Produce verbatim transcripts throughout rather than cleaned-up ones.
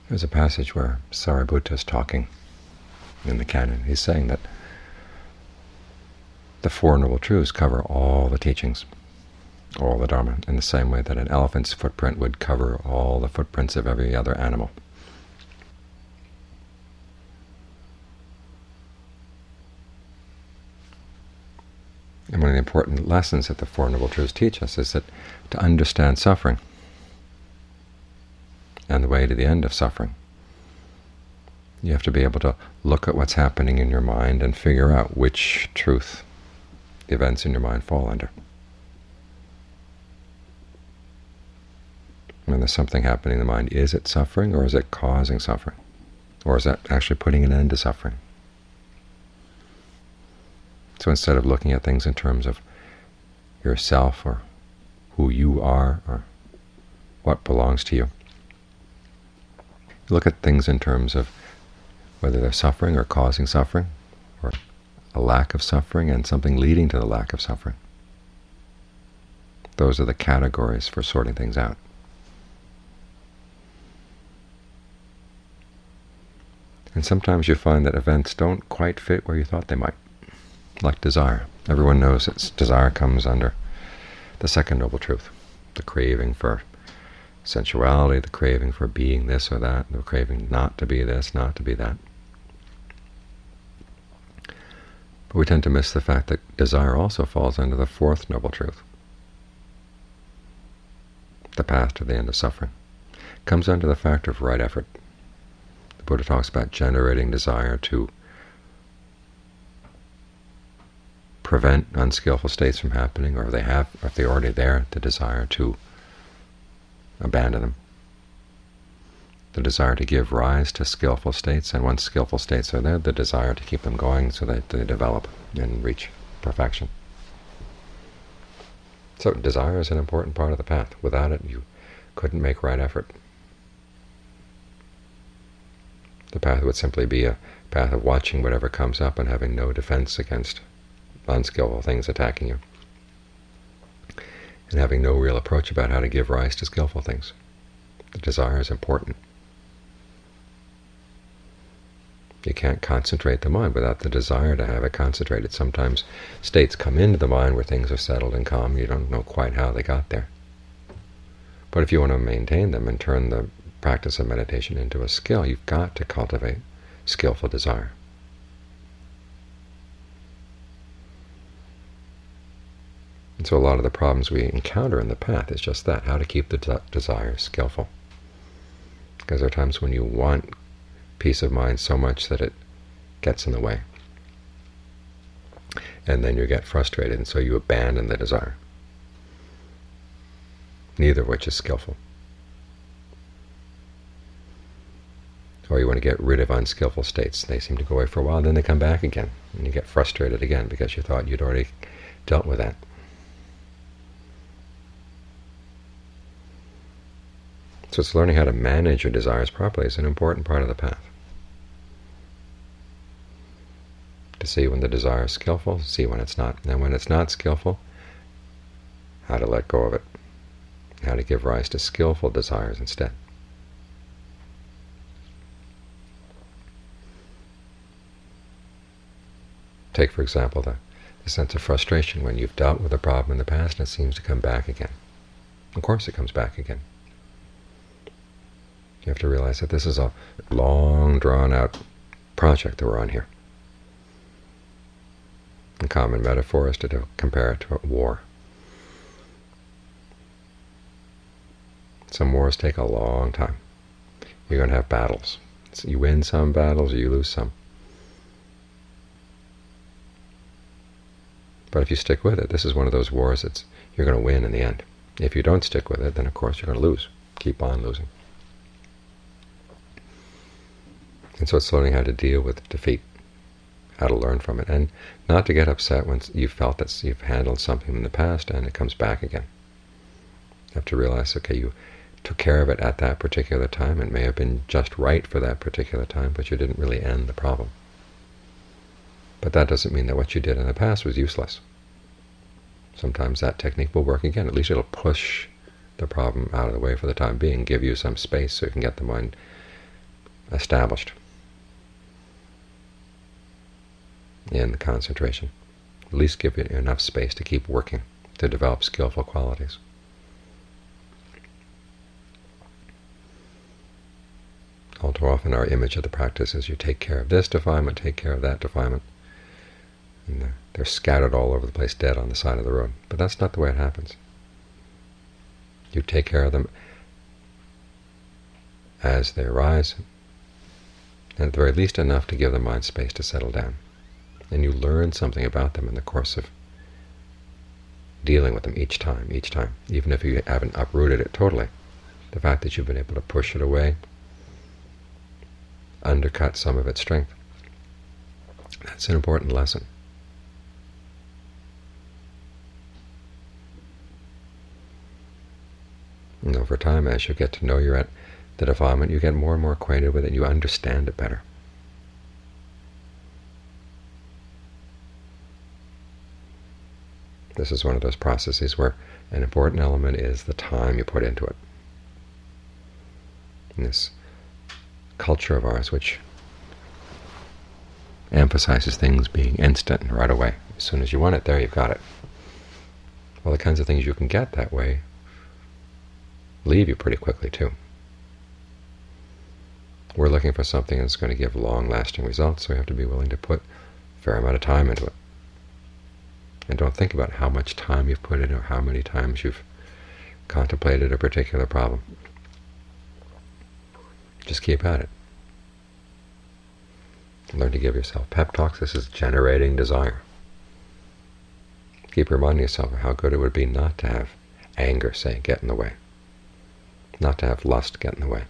There's a passage where Sariputta is talking in the canon. He's saying that the Four Noble Truths cover all the teachings, all the Dharma, in the same way that an elephant's footprint would cover all the footprints of every other animal. And one of the important lessons that the Four Noble Truths teach us is that to understand suffering and the way to the end of suffering, you have to be able to look at what's happening in your mind and figure out which truth the events in your mind fall under. When there's something happening in the mind, is it suffering, or is it causing suffering? Or is that actually putting an end to suffering? So instead of looking at things in terms of yourself or who you are or what belongs to you, look at things in terms of whether they're suffering or causing suffering, or a lack of suffering and something leading to the lack of suffering. Those are the categories for sorting things out. And sometimes you find that events don't quite fit where you thought they might, like desire. Everyone knows that desire comes under the second noble truth, the craving for sensuality, the craving for being this or that, the craving not to be this, not to be that. But we tend to miss the fact that desire also falls under the fourth noble truth, the path to the end of suffering. It comes under the factor of right effort. The Buddha talks about generating desire to prevent unskillful states from happening, or if they have, or if they're already there, the desire to abandon them. The desire to give rise to skillful states, and once skillful states are there, the desire to keep them going so that they develop and reach perfection. So desire is an important part of the path. Without it, you couldn't make right effort. The path would simply be a path of watching whatever comes up and having no defense against unskillful things attacking you, and having no real approach about how to give rise to skillful things. The desire is important. You can't concentrate the mind without the desire to have it concentrated. Sometimes states come into the mind where things are settled and calm. You don't know quite how they got there. But if you want to maintain them and turn the practice of meditation into a skill, you've got to cultivate skillful desire. And so a lot of the problems we encounter in the path is just that, how to keep the de desire skillful. Because there are times when you want peace of mind so much that it gets in the way. And then you get frustrated, and so you abandon the desire, neither of which is skillful. Or you want to get rid of unskillful states. They seem to go away for a while, then they come back again, and you get frustrated again because you thought you'd already dealt with that. So it's learning how to manage your desires properly is an important part of the path. To see when the desire is skillful, see when it's not. And when it's not skillful, how to let go of it, how to give rise to skillful desires instead. Take, for example, the, the sense of frustration when you've dealt with a problem in the past and it seems to come back again. Of course it comes back again. You have to realize that this is a long, drawn-out project that we're on here. A common metaphor is to do, compare it to a war. Some wars take a long time. You're going to have battles. So you win some battles, or you lose some. But if you stick with it, this is one of those wars that's you're going to win in the end. If you don't stick with it, then of course you're going to lose. Keep on losing. And so it's learning how to deal with defeat, how to learn from it, and not to get upset when you've felt that you've handled something in the past and it comes back again. You have to realize, okay, you took care of it at that particular time. It may have been just right for that particular time, but you didn't really end the problem. But that doesn't mean that what you did in the past was useless. Sometimes that technique will work again. At least it'll push the problem out of the way for the time being, give you some space so you can get the mind established in the concentration. At least give it enough space to keep working, to develop skillful qualities. All too often our image of the practice is you take care of this defilement, take care of that defilement, and they're, they're scattered all over the place, dead on the side of the road. But that's not the way it happens. You take care of them as they arise, and at the very least enough to give the mind space to settle down. And you learn something about them in the course of dealing with them each time, each time, even if you haven't uprooted it totally. The fact that you've been able to push it away, undercut some of its strength, that's an important lesson. And over time, as you get to know you're at the defilement, you get more and more acquainted with it, and you understand it better. This is one of those processes where an important element is the time you put into it. In this culture of ours, which emphasizes things being instant and right away. As soon as you want it, there you've got it. Well, the kinds of things you can get that way leave you pretty quickly, too. We're looking for something that's going to give long-lasting results, so we have to be willing to put a fair amount of time into it. And don't think about how much time you've put in or how many times you've contemplated a particular problem. Just keep at it. Learn to give yourself pep talks. This is generating desire. Keep reminding yourself of how good it would be not to have anger, say, get in the way. Not to have lust get in the way.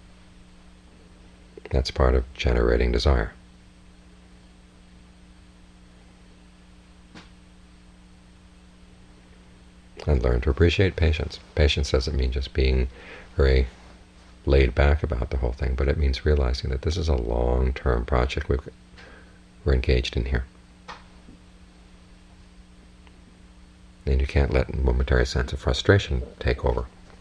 That's part of generating desire. And learn to appreciate patience. Patience doesn't mean just being very laid back about the whole thing, but it means realizing that this is a long-term project we've, we're engaged in here. And you can't let a momentary sense of frustration take over.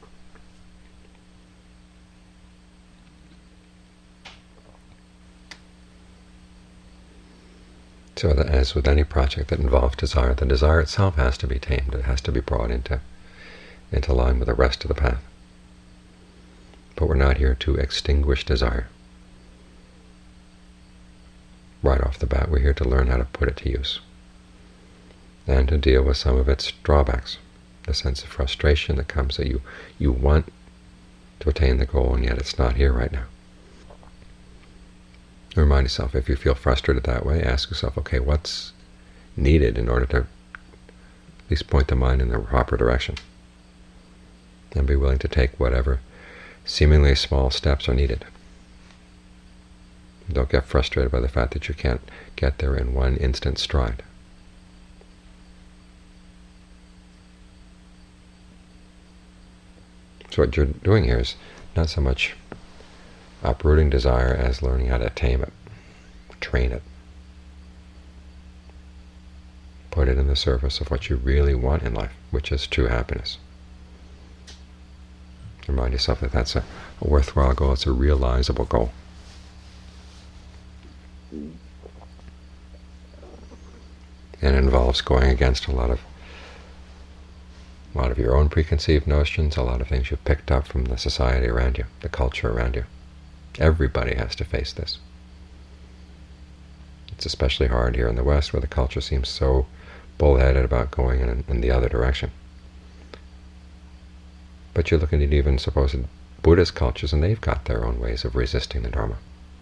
So that, as with any project that involves desire, the desire itself has to be tamed. It has to be brought into, into line with the rest of the path. But we're not here to extinguish desire. Right off the bat, we're here to learn how to put it to use and to deal with some of its drawbacks. The sense of frustration that comes that you, you want to attain the goal, and yet it's not here right now. Remind yourself, if you feel frustrated that way, ask yourself, okay, what's needed in order to at least point the mind in the proper direction? And be willing to take whatever seemingly small steps are needed. Don't get frustrated by the fact that you can't get there in one instant stride. So what you're doing here is not so much uprooting desire as learning how to tame it, train it. Put it in the service of what you really want in life, which is true happiness. Remind yourself that that's a, a worthwhile goal, it's a realizable goal. And it involves going against a lot of a lot of your own preconceived notions, a lot of things you've picked up from the society around you, the culture around you. Everybody has to face this. It's especially hard here in the West, where the culture seems so bullheaded about going in, in the other direction. But you're looking at even supposed Buddhist cultures, and they've got their own ways of resisting the Dharma.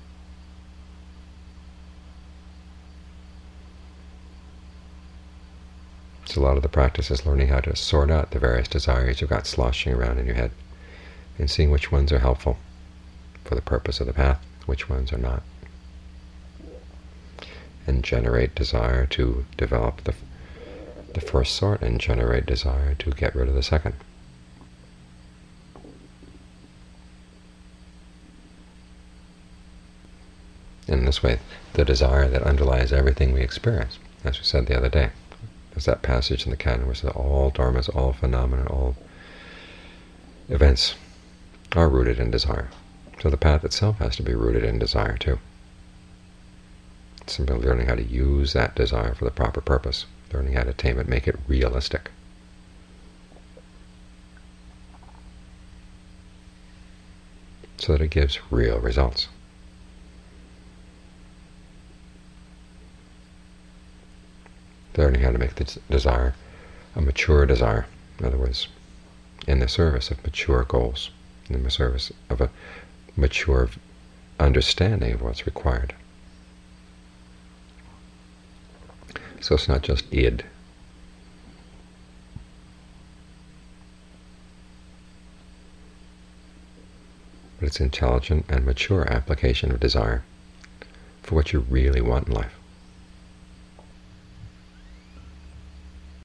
So a lot of the practice is learning how to sort out the various desires you've got sloshing around in your head, and seeing which ones are helpful for the purpose of the path, which ones are not. And generate desire to develop the, the first sort, and generate desire to get rid of the second. In this way, the desire that underlies everything we experience, as we said the other day. There's that passage in the canon where it says all dharmas, all phenomena, all events are rooted in desire. So the path itself has to be rooted in desire too. It's simply learning how to use that desire for the proper purpose, learning how to tame it, make it realistic. So that it gives real results. Learning how to make the desire a mature desire. In other words, in the service of mature goals, in the service of a mature understanding of what's required. So it's not just id. But it's intelligent and mature application of desire for what you really want in life.